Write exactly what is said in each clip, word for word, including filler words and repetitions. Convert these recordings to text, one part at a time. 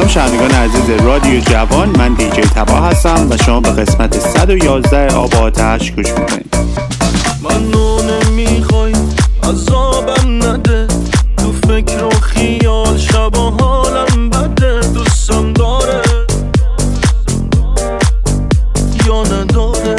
شنوندگان عزیز رادیو جوان، من دیجی تبا هستم و شما به قسمت صد و یازده آب آتش گوش میکنید. منو نمیخوای عذابم نده، تو فکر و خیال شب و حالم بده. دوستم داره یا نداره،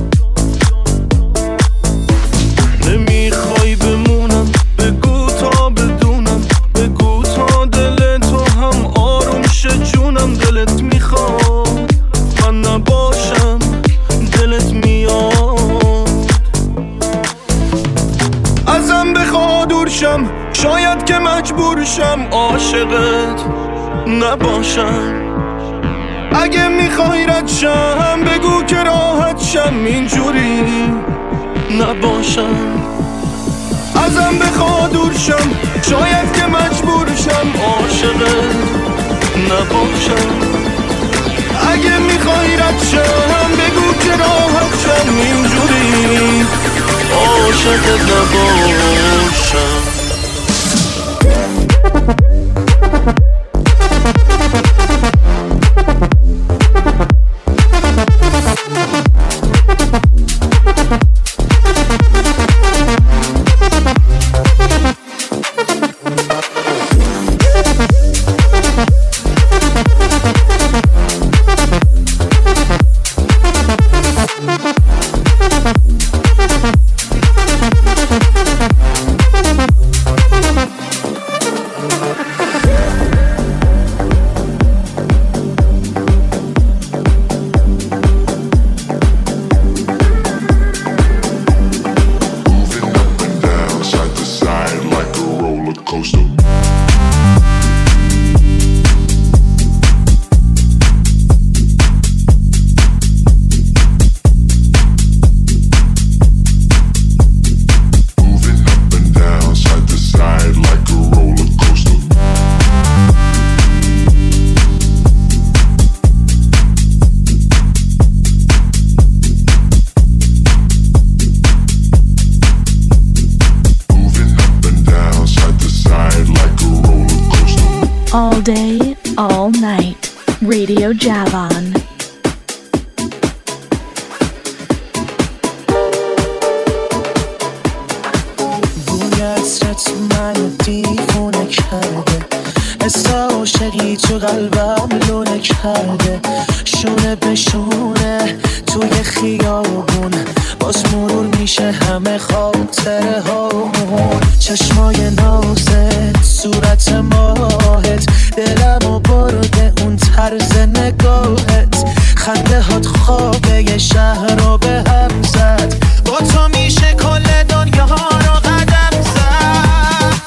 نمیخوای بمونم بگو تا بدونم، بگو تا دل تو هم آروم شه جونم. دلت میخواد من نباشم، دلت میاد ازم بخواد دور شم، شاید که مجبور شم عاشقت نباشم. اگه میخوای رد شم بگو که راحت شم، اینجوری نباشم. ازم بخواد دور شم، شاید که مجبور شم عاشقت نباشم. اگه میخوای رد شم بگو که راحت شم، اینجوری عاشقت نباشم. All day, all night, Radio Javan. بوی عطرت منو دیوونه کرده، حس عاشقی تو قلبم لونه کرده. شونه به شونه توی خیابون باز مرور میشه همه خاطره هامون. چشمای نازت، صورت ماهت، دلمو برده اون طرز نگاهت. خنده هات خوابه یه شهر رو به هم زد، با تو میشه کل دنیا رو قدم زد.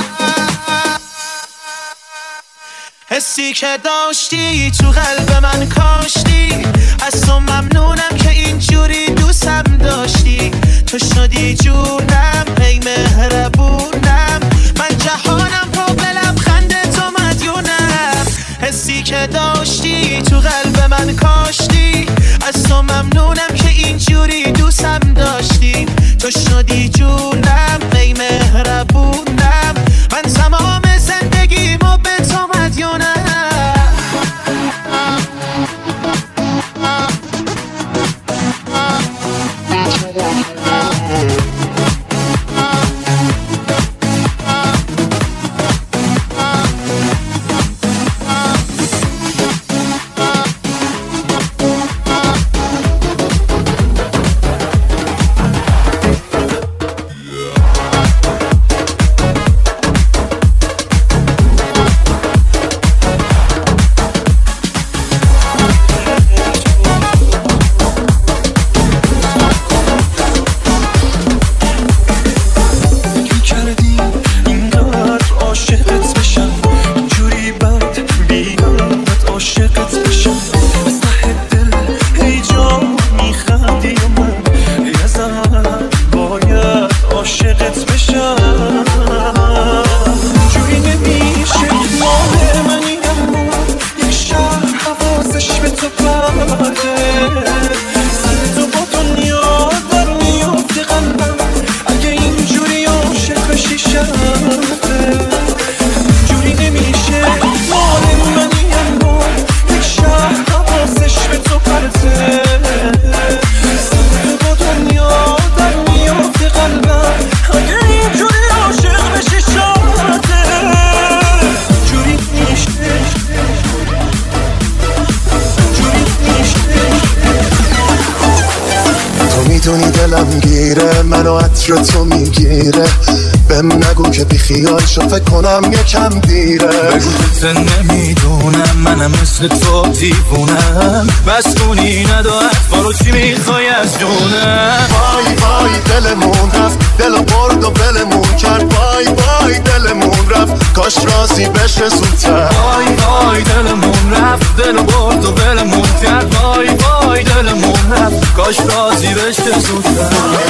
حسی که داشتی تو قلب من کاشتی، از تو ممنونم که اینجوری دوستم داشتی. تو شدی جونم، ای مهربونم، من جهانم رو به لبخند تو مدیونم. حسی که داشتی تو قلب من کاشتی، از تو ممنونم که اینجوری دوستم داشتی. تو شدی جونم، ای مهربونم، من تمام زندگیمو به تو مدیونم. میره منو عطر تو میگیره بهم نگو که بی خیال شو فکر کنم یکم دیره بگو تو نمیدونم منم مثل تو دیوونم بستونی ندارد بارو چی میخوای از جونم وای وای دلمون رفت دلو برد و بلمون کرد وای وای دلمون رفت کاش راضی بشه زودتر وای وای دلمون رفت دلو برد و بلمون کرد وای وای دلمون رفت کاش راضی بشه زودتر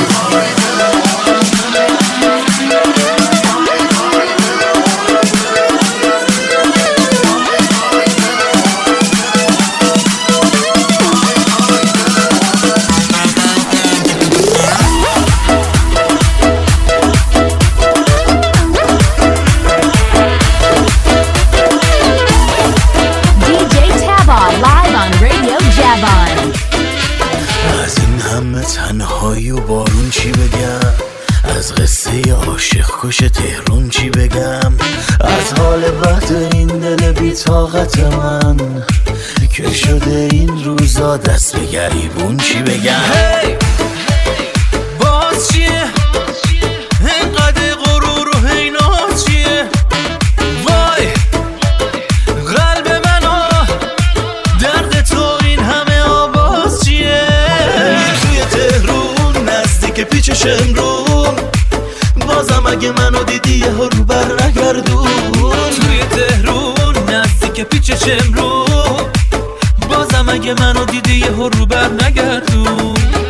تنهایی و بارون چی بگم از قصه عاشق کش تهرون چی بگم از حال بد این دل بی طاقت من که شده این روزا دست به گریبون چی بگم hey! باز چیه اینقدر غرور و حینات چیه وای قلب منو درد تو این همه آواز چیه توی تهرون نزدیک پیچ شمرون بازم اگه منو دیدی یه ها رو بر نگردون توی تهرون نزدیک پیچ شمرون بازم اگه منو دیدی یه ها رو بر نگردون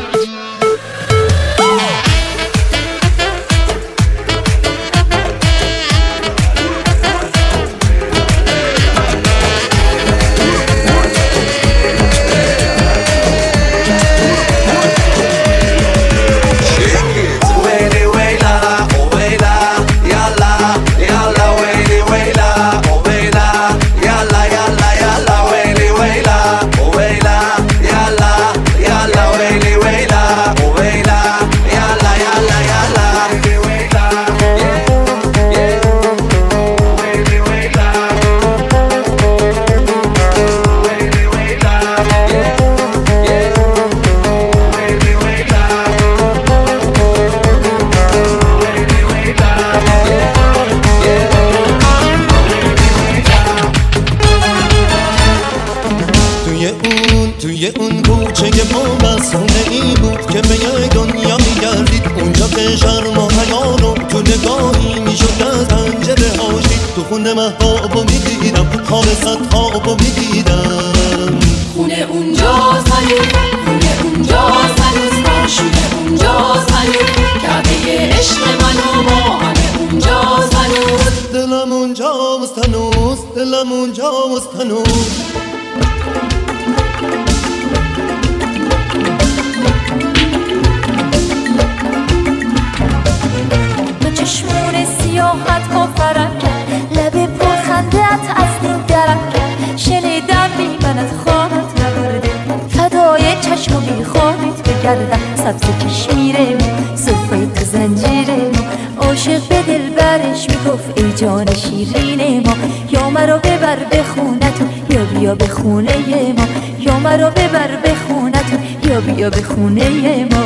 مهتابو میدیدم خواب صدهابو میدیدم خونه اونجاست هنوز خونه اونجاست هنوز ماشونه اونجاست هنوز کعبه عشق من و ما همه اونجاست هنوز دلم اونجاست هنوز دلم اونجاست هنوز تو چشمون سیاحت کافرم کرد لب پرخندت از دل درم کرد شنیدم بی من از خوابت نبرده فدای چشم و بی خوابت بگردم سبز کشمیره صفای تو زنجیره عاشق به دل برش میگفت ای جان شیرین ما یا مرا ببر به خونتون یا بیا به خونه ما یا مرا ببر به خونتون یا بیا به خونه ما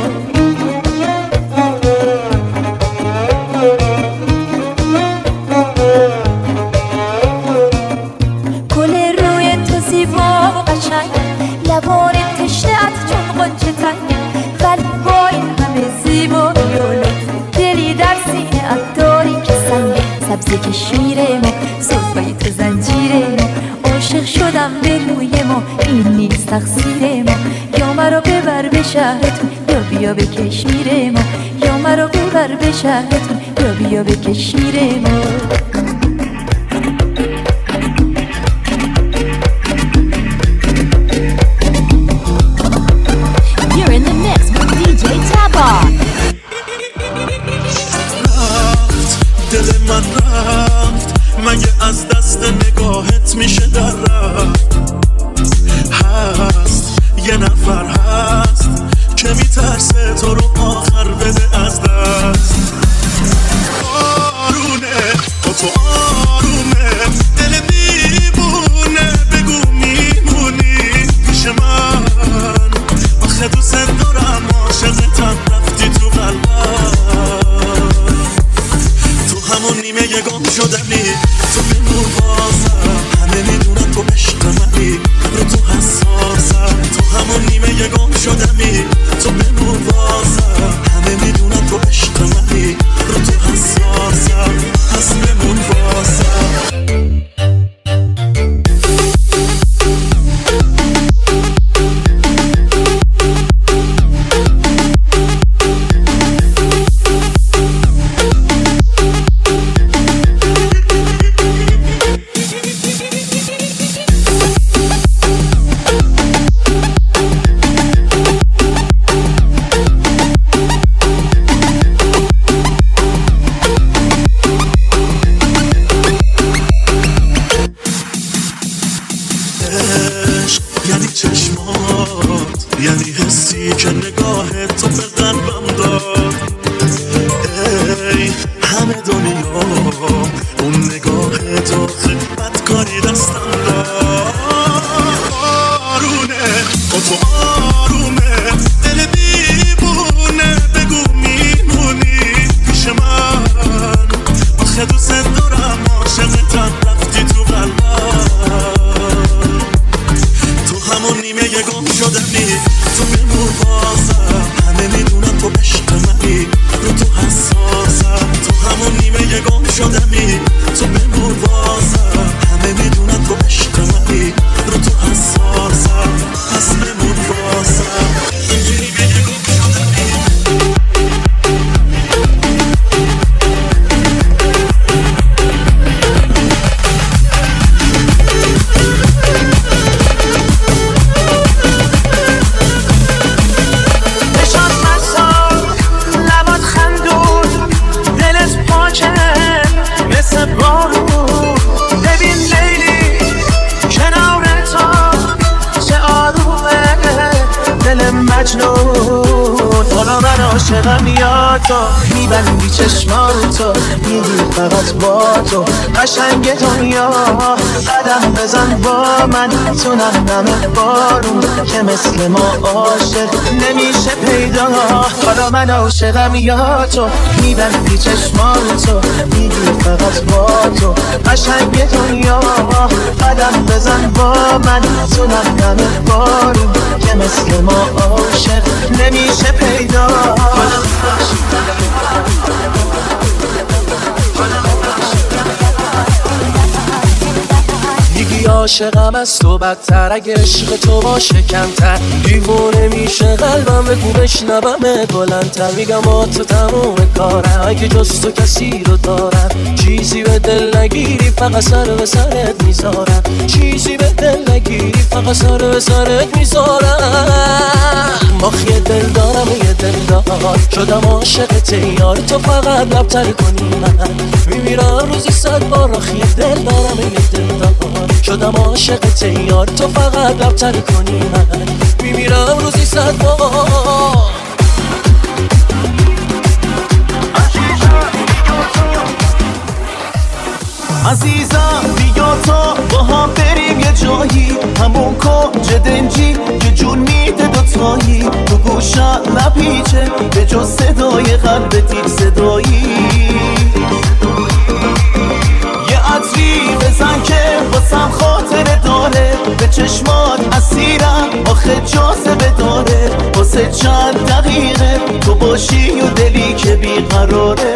لبان تشنه‌ات چون غنچه تنگ ولی با این همه زیبایی و لطف دلی در سینه ات داری که سنگ سبز کشمیره ما صفای تو زنجیره ما عاشق شدم به روی ما این نیست تقصیر ما یا مرا ببر به شهرتون یا بیا به کشمیر ما یا مرا ببر به شهرتون یا بیا به کشمیر ما دل من رفت مگه از دست نگاهت میشه در رفت هست یه نفر هست که میترسه تو رو آخر بده از دست بارونه تو تو شدنی تو بمون بازم همه میدونن تو عشق منی رو تو حساسم تو همون نیمه گم شدنی تو بمون بازم همه میدونن تو عشق منی رو تو حساسم پس بمون بازم یعنی حسی که نگاه تو به قلبم داد ای همه دنیا اون نگاه تو خدمت کاری دستم داد آرونه با تو آرومه دل دیوونه بگو میمونی پیش من آخه دوست دارم عاشقتم رفتی تو قلبم تو همون نیمه گم شدنی تو بمون بازم همه میدونن تو عشق منی رو تو حساسم تو همون نیمه گم شدنی تو بمون بازم همه میدونن تو عشق منی رو تو حساسم پس بمون بازم نیمه گم شدنی عاشقم یا تو میبندی چشماتو میگی فقط با تو قشنگ دنیا قدم بزن با من تو نهنم بارون که مثل ما عاشق نمیشه پیدا حالا من عاشقم یا تو میبندی چشماتو میگی فقط با تو قشنگ دنیا قدم بزن با من تو نهنم بارون که مثل ما عاشق نمیشه پیدا میگی عاشقم از تو بدتر اگه عشق تو باشه کمتر دیوونه میشه قلبم بگو بشنوم بلندتر میگم با تو تموم کارم اگه جز تو کسی رو دارم چیزی به دل نگیری فقط سر به سرت میذارم چیزی به دل نگیری فقط سر به سرت میذارم ماخی دل دارم و یه دل دار شدم عاشقت یار تو فقط لبتر کنی من میمیرم روزی صد بار آخی دل دارم و یه دل دار شدم عاشقت یار تو فقط لبتر کنی من میمیرم روزی صد بار عزیزم بیا تا با هم بریم یه جایی همون کنج دنجی که جون میده دوتایی تو گوشم نپیچه به جز صدای قلبت یک صدایی یه عطری بزن که واسم خاطره داره به چشمات اسیرم آخه جاذبه داره واسه چند دقیقه تو باشی و دلی که بیقراره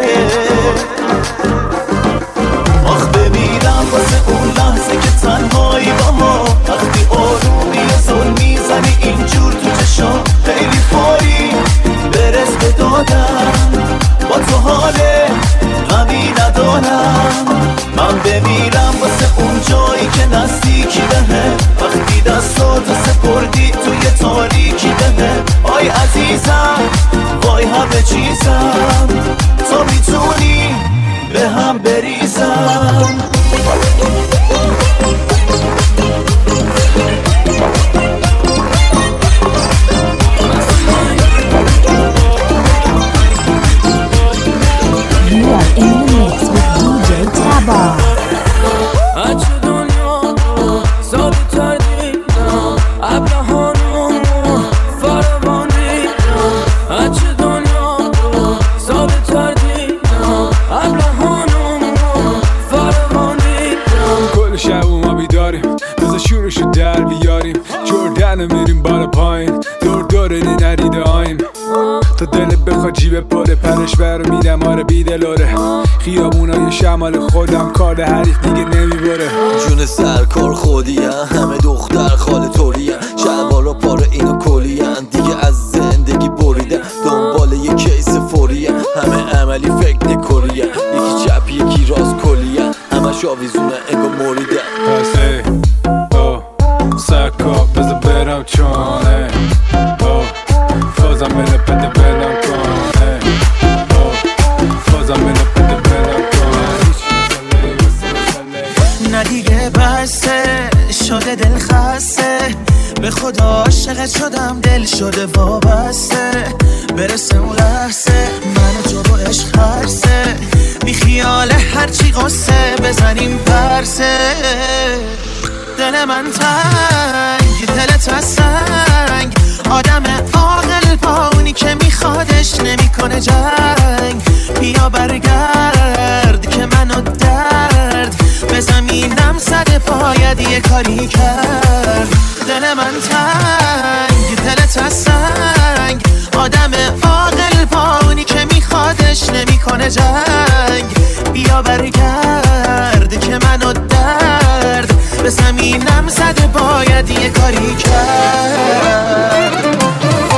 آخ بمیرم واسه اون لحظه که تنهایی با ما وقتی آرومی یه زل میزنی اینجور تو چشام خیلی فوری برس به دادم با تو حاله غمی ندارم من بمیرم واسه اون جایی که نزدیکی بهم وقتی دستاتو سپردی توی تاریکی بهم آی عزیزم وای همه چیزم تو میتونی به هم بریزم You are in the mix with دی جی Taba. اچه دنیا ثابت تردیدم ابلهانم فروانیدم اچه دنیا ثابت جیب پره پرش بر میدم آره بیدلاره خیابونای شمال خودم کار حریف دیگه نمیبره جون سرکار خودیم همه دختر خاله طوریم شلوارا پاره اینا کلیم دیگه از زندگی بریدم دنبال یه کیس فوریم همه عملی فکر نکوریم یکی چپ یکی راست کلیم همش آویزونه انگار مریدم پس ای او سکا بزا برم چانه او فازم منه پده بلم کنه او فازم منه پده بلم کنه نه دیگه بسته شده دل خسته به خدا عاشقت شدم دل شده وابسته برسه اون لحظه من جو با عشق هرسه بی خیال هرچی قصه بزنیم پرسه دل من تنگ دلت از سنگ آدم عاقل با اونی که میخوادش نمیکنه جنگ بیا برگرد که منو درد به زمینم زده باید یه کاری کرد دل من تنگ دلت از سنگ آدم عاقل با اونی که میخوادش نمیکنه جنگ بیا برگرد که منو درد به زمینم زده باید یه کاری کرد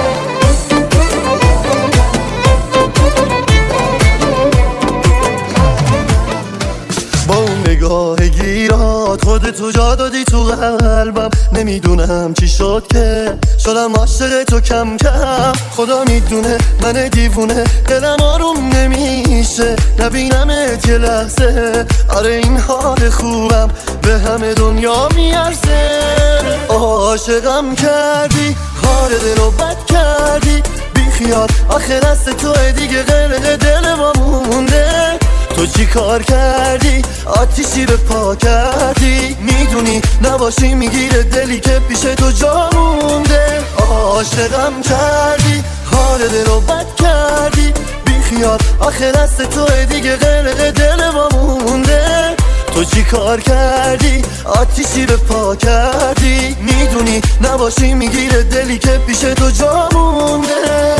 با اون نگاه گیرات خودتو جا دادی تو قلبم نمیدونم چی شد که شدم عاشق تو کم کم خدا میدونه من دیوونه دلم آروم نمیشه نبینمت یه لحظه آره این حال خوبم به همه دنیا میارزه عاشقم کردی حال دلو بد کردی بی خیال آخر دست توه دیگه غرق دل ما مونده تو چی کار کردی آتیشی به پا کردی میدونی نباشی میگیره دلی که پیش تو جا مونده عاشقم کردی حال دلو بد کردی بی خیال آخر دست توه دیگه غرق دل ما مونده تو چی کار کردی آتیشی به پا کردی میدونی نباشی میگیره دلی که پیش تو جا مونده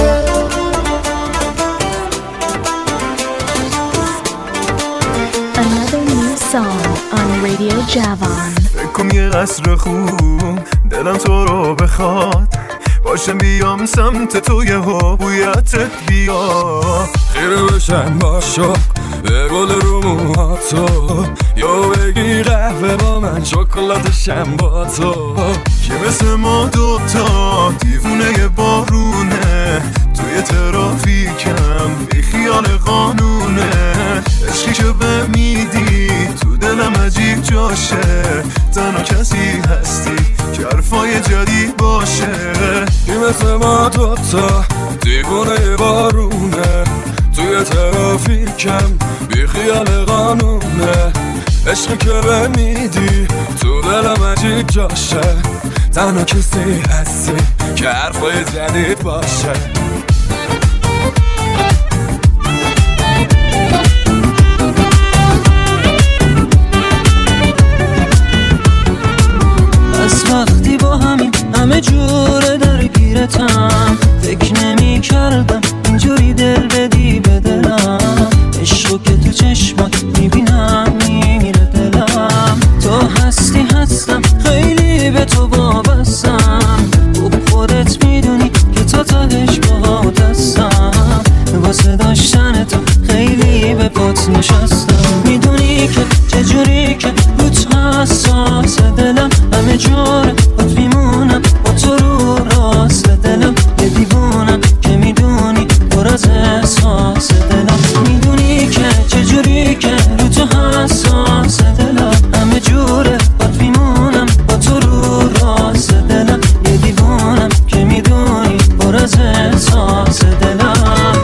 Another new song on Radio Javon. فکرم یه قصر خوب دلم تو رو بخواد باشم بیام سمت تو یه بویتت بیا خیره بشن با شوق به گل رو موهاتو یا بگی قهوه با من شکلاتشم با تو که مثل ما دوتا دیوونه بارونه توی ترافیکم بی خیال قانونه عشقی که به میدی تو دلم عجیب جاشه تنها کسی هستی که حرفای جدید باشه که مثل ما دوتا دیوونه بارونه توی ترافیکم بی خیال قانونه عشقی که به میدی تو دلم عجیب جاشه تنها کسی هستی که حرفای جدید باشه از وقتی با همین همه جوره درگیرتم فکر نمی کردم اینجوری دل بدی به دلم عشقو که تو چشمات میبینم میمیره دلم تو هستی هستم خیلی به تو وابستم خوب خودت میدونی که تا تهش باهات هستم واسه داشتن تو خیلی به پات نشستم میدونی که چجوری که روت حساس دلم همه جوره بات میمونم با تو رو راست دلم یه دیوونم که میدونی پر از احساس دلم میدونی که چجوری که رو تو حساس دلم همه جوره بات میمونم با تو رو راست دلم یه دیوونم که میدونی پر از احساس دلم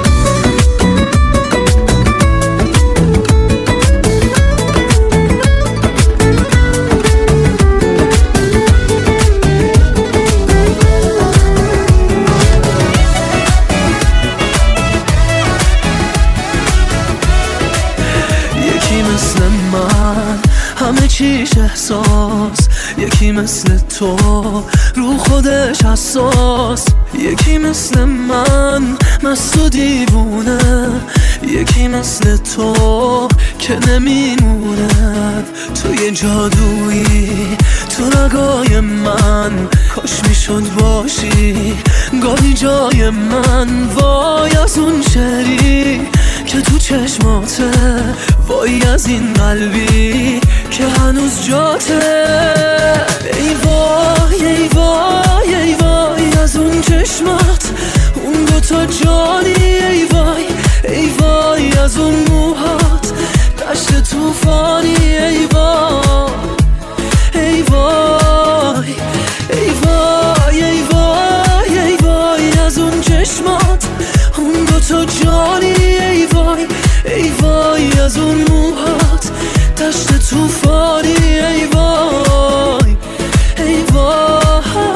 چیش احساس یکی مثل تو رو خودش حساس، یکی مثل من مست و دیوونه، یکی مثل تو که نمیمونه. تو یه جادویی تو رگای من، کاش میشد باشی گاهی جای من. وای از اون شعری که تو چشماته، وای از این قلبی که هنوز جاته. ای وای ای وای ای وای از اون چشمات، اون دوتا جانی. ای وای ای وای از اون موهات، دشت توفانی. ای وای ای وای ای وای ای وای ای وای از اون چشمات، اون دوتا جانی. ای وای ای وای از اون موهات، دشت توفانی. ای وای ای وای.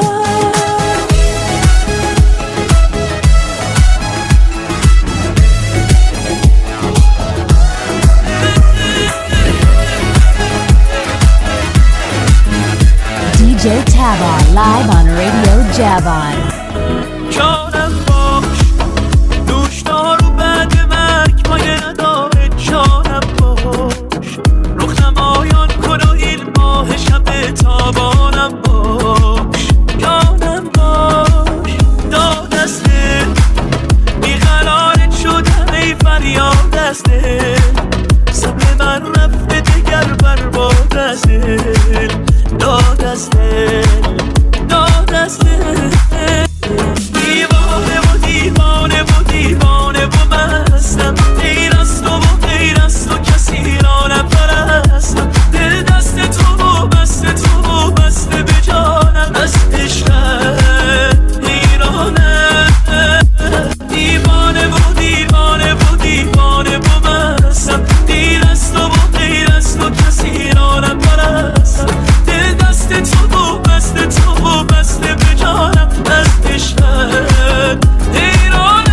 دی جی Tavon live on Radio Javon. چارم باش دوشتا رو بعد مرگ پایه نداره. چارم باش رخ نمایان کن و این ماه شب تابانم باش. یادم باش داد از دل بیقرارت شدم، ای فریاد از دل. صبر من رفته دگر برباد از دل، داد از دل داد از دل. دیوانه و دیوانه و دیوانه و مستم، غیر از تو و غیر از تو کسی را نپرستم. دل دست تو و بست تو و بسته به جانم، از عشقت حیرانم. دیوانه و دیوانه و دیوانه و مستم، غیر از تو و غیر از تو کسی را نپرستم. دل دست تو و بست تو و بسته به جانم، از عشقت حیرانم.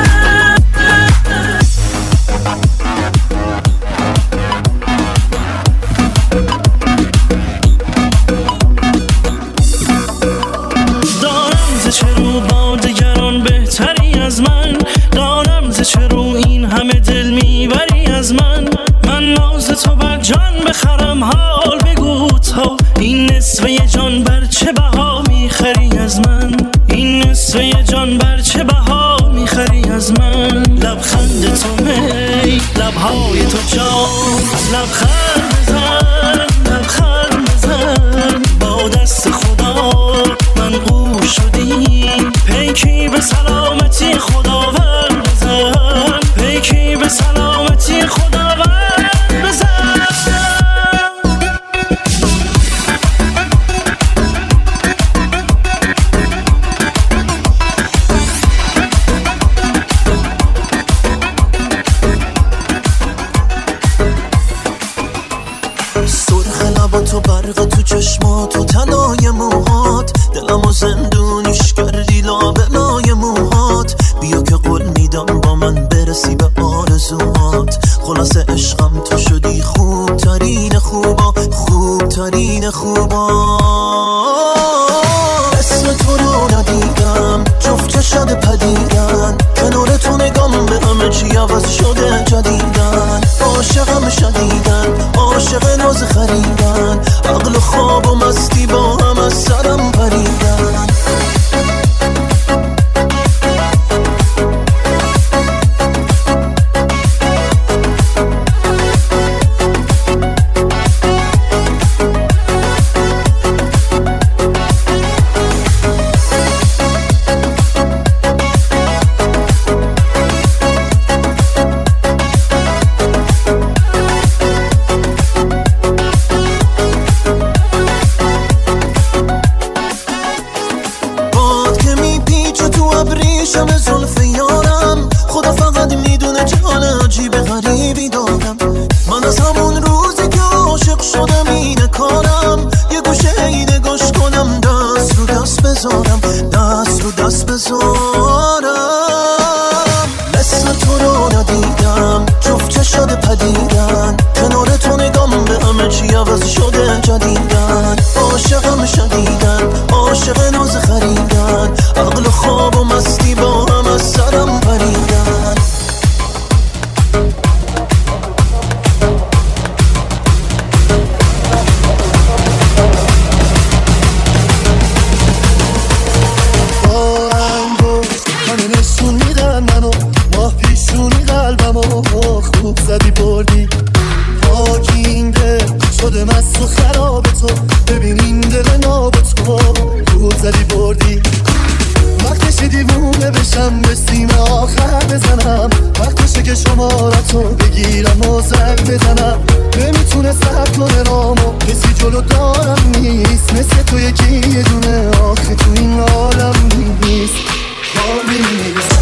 دارم ز چه رو با دگران بهتری از من، دارم ز چه رو این همه دل میبری از من. من ناز تو بر جان بخرم، حال بگو تا این نصفه جان بر چه بها میخری از من. این نصفه جان بر چه بها میخری از من. لبخند تو می لبهای تو جان، لبخند بزن لبخند بزن. با دست خدا من قور شدی، پیکی به سلامتی خداوند بزن. پیکی به سلامتی خداوند بزن. تو برق تو چشمات و تنای موهات، دلمو زندونیش کردی لابه لای موهات. بیا که قول میدم با من برسی به آرزوهات. خلاص عشقم تو شدی خوب ترین خوبا، خوب ترین خوبا. اسم تو رو ندیدم جفت چشد پدیدن، کنار تو نگام به همه چی عوض شده جدیدن. عاشقم شدیدن، عاشق ناز خریدن، عقل و خواب و مستی با هم از سرم پریدن. توپ زدی بردی. پاکین دل شده مست و خراب تو، ببین این دل ناب تو توپ زدی بردی. وقتشه دیوونه بشم به سیم آخر بزنم، وقتشه که شمارتو بگیرم و زنگ بزنم. نمیتونه سب کنه رامو، کسی جلو دارم نیست مثل تو یکی یه دونه آخه تو این عالم نیست. خالی نیست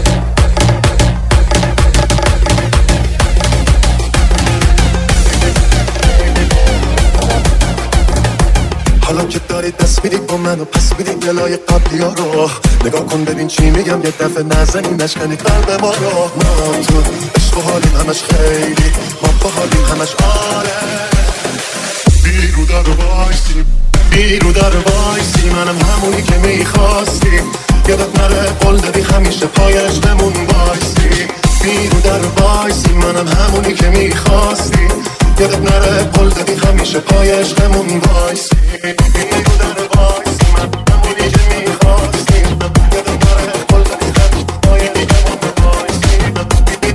حالا که داری دست میدی با منو پس میدی دلای قبلی ها رو. نگاه کن ببین چی میگم، یه دفعه نزنی نشکنی قلب ما رو. ما تو عشق و حالیم همش خیلی، ما با حالیم همش آره. بیرو در وایسی بیرو در وایسی، منم همونی که میخواستی. یادت نره قول دادی همیشه پایش بمون وایسی. بیرو در وایسی منم همونی که میخواستی. یادت نره قول دادی همیشه پایش بمون وایسی. بیرو در وایسی من همونی که میخواستی. یادت نره قول دادی همیشه پایش بمون وایسی. همونی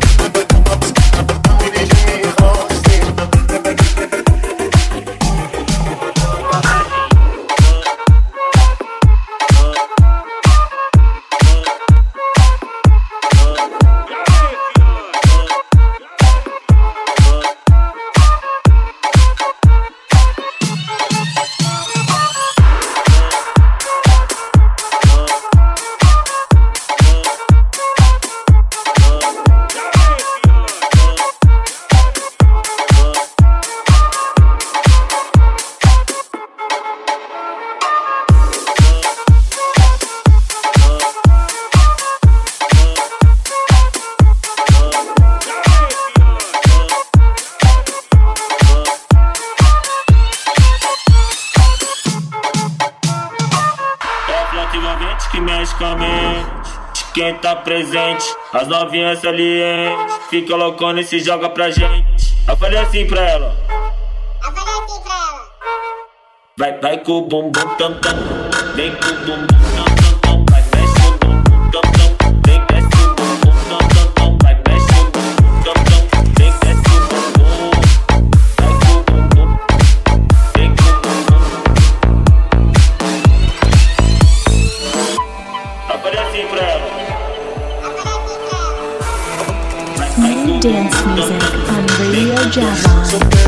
که میخواستی. Quem tá presente, as novinhas salientes, fica loucona e se joga pra gente. Eu falei assim pra ela. Eu falei assim pra ela. Vai, vai com o bumbum tam tam, vem com o bumbum tam tam tam, vai mexe o bumbum tam tam, vem desce o bumbum tam tam tam, vai mexe o bumbum tam tam, vem desce o bumbum, vai com o bumbum, vem com o bumbum. Eu falei assim pra ela. New dance music on Radio Javon.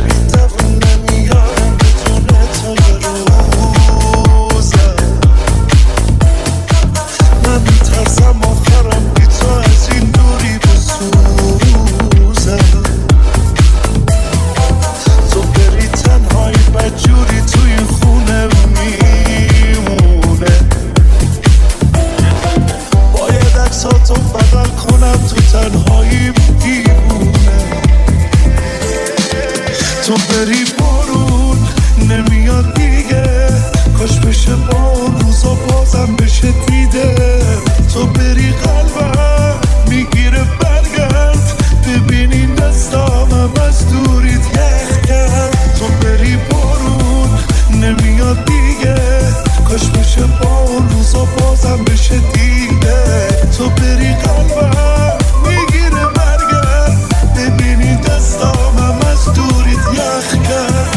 تو بری بارون نمیاد دیگه، کاش بشه با اون روزا بازم بشه دیده. تو بری قلبم میگیره برگرد، ببینی دستامم از دوریت یخ کرد. تو بری بارون نمیاد دیگه، کاش بشه با اون روزا بازم بشه دیده. تو بری قلبم میگیره برگرد، ببینی دستامم از دوریت یخ کرد.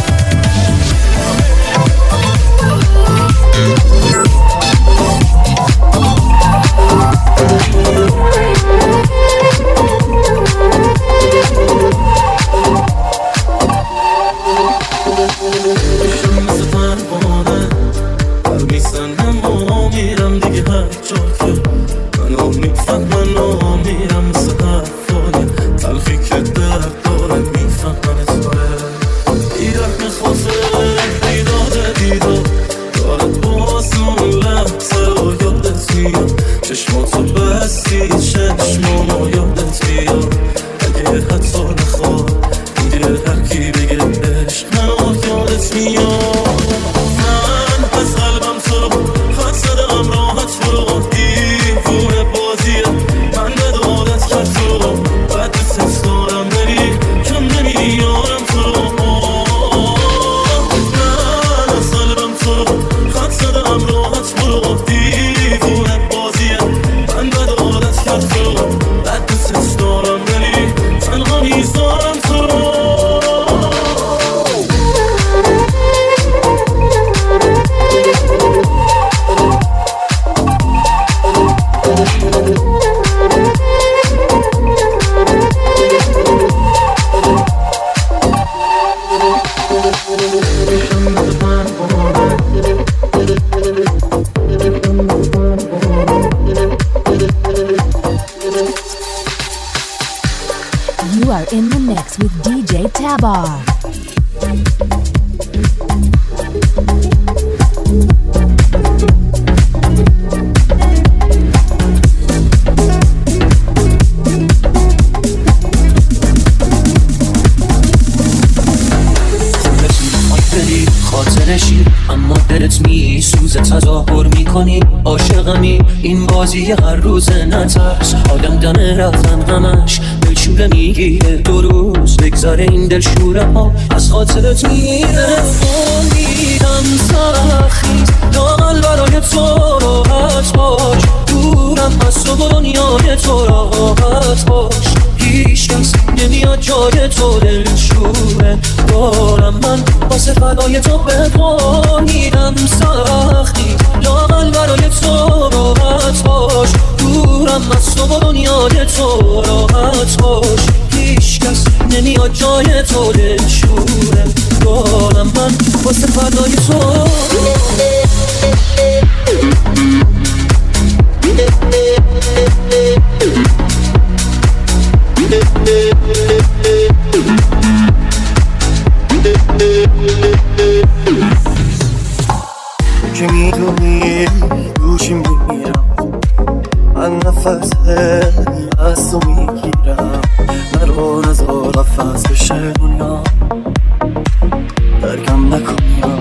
چشماتو بستی چشمامو یادت بیاد، اگه حتی نخواد میگه هر کی بگه عشق منو یادت میاد. من از قلبم تو خط زدم راحت برو، دیوونه بازیه من به دولت کرد تو، بعد دوست دارم ولی کم نمیارم تو. من از قلبم تو خط زدم راحت برو، دیوونه بازیه من به دولت کرد تو، بعد دوست دارم ولی تنها نیست. You are in the mix with دی جی Tabar. خاطرشی اما دلت می سوزه تظاهر میکنی عاشقمی این بازی هر روز نترس آدم دمه رفتن همش دلشوره میگیره دو روز بگذاره این دلشوره ها از خاطرت میره امیدم سخیز لاغل برای تو راحت باش دورم از تو و دنیای تو راحت باش هیچ کس نمیاد جای تو دلشوره دارم من واسه فدای تو بخونیدم سختی لاغل برای تو راحت باش دورم از تو و دنیای تو راحت باش هیچ کس نمیاد جای تو دلشوره دارم من واسه فدای تو که میدونی دوشی میمیرم من نفس از تو میگیرم نرو نزار قفص بشه دنیا درکم نکنیم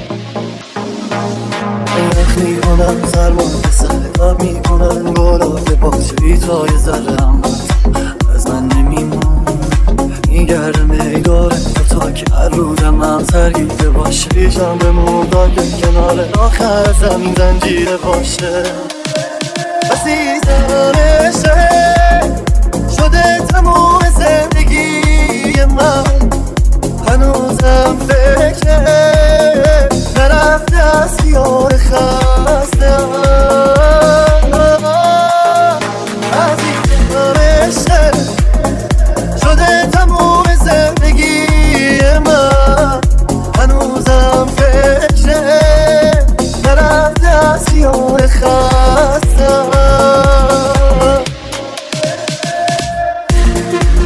نخ میکنم سرما به سرکار میکنم گلا که باشی تا یه ذره هم از من نمیمون میگردم ایگاره تا که هر روزم هم سرگیده باشه جان به مردان که کنار آخر زمین زنجیره باشه عزیزمشه شده تموم زندگی من هنوزم فکر نرفته از خیال خستم عزیزمشه شده تموم زندگی من هنوزم فکر نرفته از خیال خستم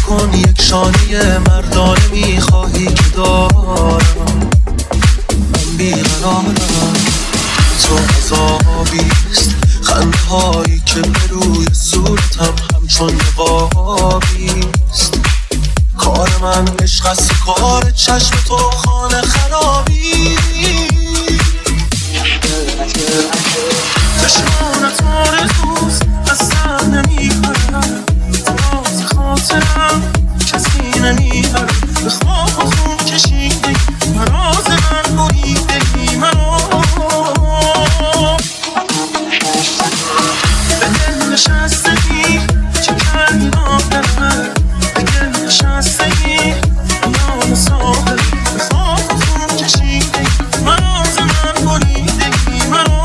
کن یک شانه مردانه میخواهی که دارم، من بیقرارم. تو عذابیست خنده هایی که به روی صورتم همچون نقابیست. کار من عشق است، کار چشم تو خانه خرابی. چشمانت آرزوست از سر نمیبرم، راز خاطرم کسی نمیبرم. به خواب و خون کشیدی مراز من بریدی مرا. به دل نشستگی چه کردی آدم، به دل نشستگی یاد ساده. به خواب و خون کشیدی مراز من بریدی مرا.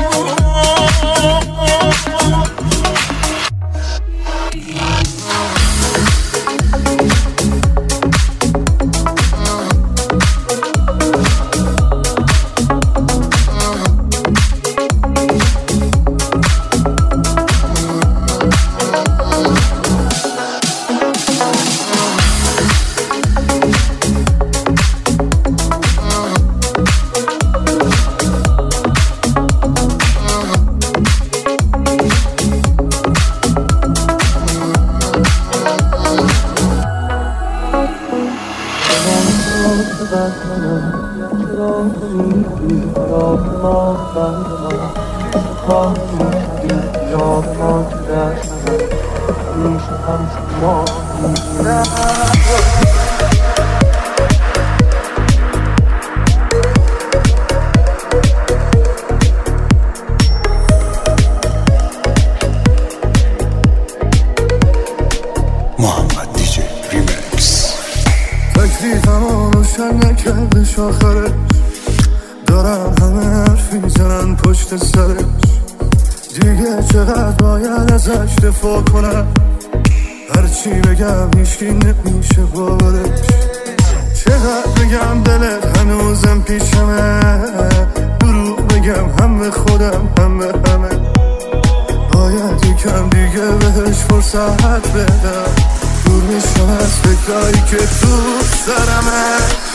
محمد دیجی ریمیکس. تکلیفم روشن نکردش آخرش، دارن همه حرف میزنن پشت سرش. دیگه چقدر باید ازش دفاع کنم، هرچی بگم هیچکی نمیشه باورش. چقدر بگم دلت هنوزم پیشمه، دروغ بگم هم به خودم هم به همه. باید یکم دیگه بهش فرصت بدم، دور میشم از فکرایی که تو سرمه.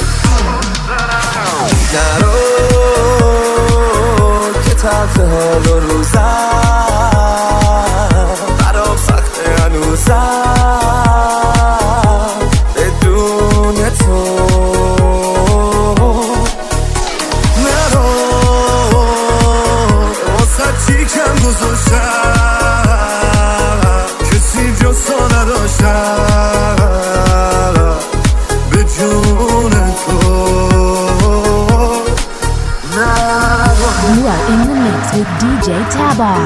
درو که تلخ حال و روزم برام سخته هنوزم بدون تو. نرو واسه چی کم گذاشتم، کسی جز تو نداشتم به جون تو. You are in the mix with دی جی Tabar.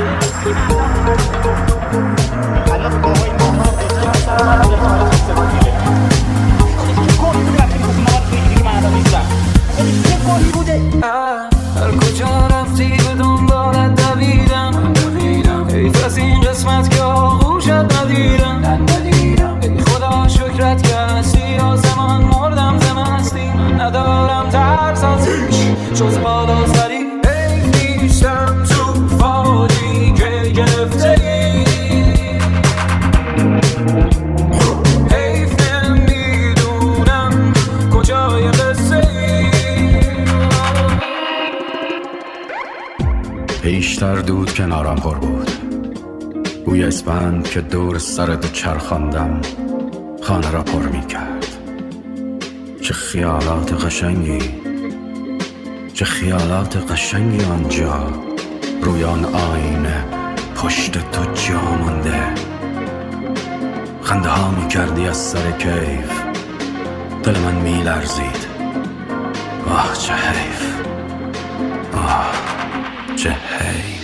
هر کجا رفتی به دنبالت دویدم، حیف از این قسمت که آغوشت ندیدم. ای خدا شکرت که هستی، آسمان مردم ز مستی. ندارم ترس از هیچ جز بالا سری. حیف نیستم تو فادی که گرفته ای، حیف نمیدونم کجای قصه ای. پیشتر دود کنارم پر بود، بوی اسپند که دور سرت چرخاندم خانه را پر می کرد. چه خیالات قشنگی، چه خیالات قشنگی آنجا روی آن آینه پشت تو جا مانده. خنده ها می کردی از سر کیف، دل من می لرزید. آه چه حیف، آه چه حیف.